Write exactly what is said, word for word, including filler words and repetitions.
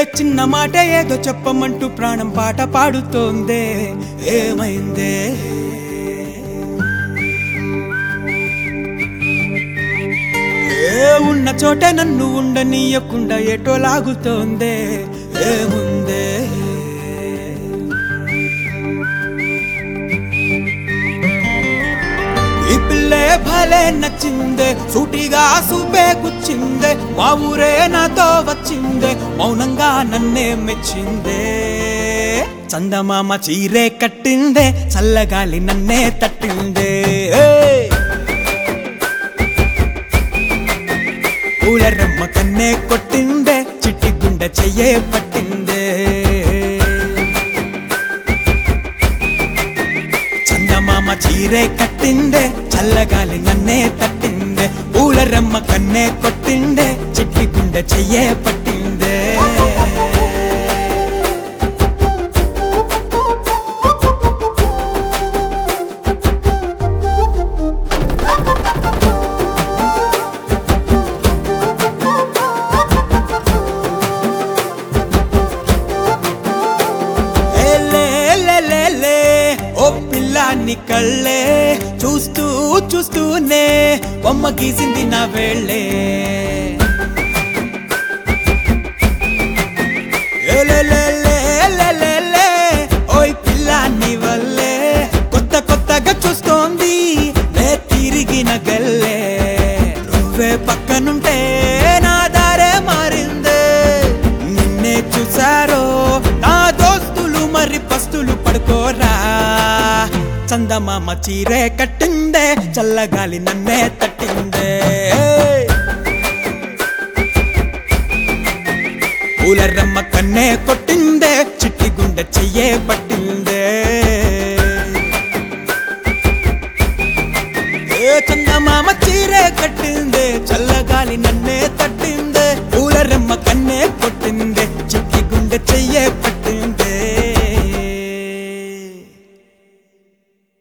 చిన్న మాట ఏదో చెప్పమంటూ ప్రాణం పాట పాడుతోందే ఏమైందే ఏ ఉన్న చోటే నన్ను ఉండనీయకుండా ఏటో లాగుతోందే ఏముందే ఈ పిల్లే భలే నచ్చిందే సూటిగా సూపే గుచ్చిందే మా ఊరే నాతో వచ్చిందే మౌనంగా నన్నే మెచ్చిందే చందమామ చీరే కట్టిందే చల్లగాలి నన్నే తట్టిందే పూలరమ్మ కన్నే కొట్టిందే చిట్టి గుండె చెయ్యే పట్టిందే చందమామ చీరే కట్టిందే చల్లగాలి నన్నే తట్టిందే పూలరమ్మ కన్నే కొట్టిందే చిట్టి గుండె చెయ్యే పట్టిందే నీ కళ్ళే చూస్తూ చూస్తూనే బొమ్మ గీసింది నా వేళ్ళే ఓయ్ పిల్ల నీ వల్లే కొత్త కొత్తగా చూస్తోంది నే తిరిగిన గల్లే నువ్వే పక్కనుంటే నా దారే మారిందే నిన్నే చూసారో నా దోస్తులు మరి పస్తులు పడుకోరా చందమామ చీరే కట్టిందే చల్లగాలి నన్నే తట్టిందే పూలరమ్మ కన్నే కొట్టిందే చిట్టి గుండె చెయ్యే పట్టిందే చందమామ చీరే కట్టిందే చల్లగాలి నన్నే తట్టిందే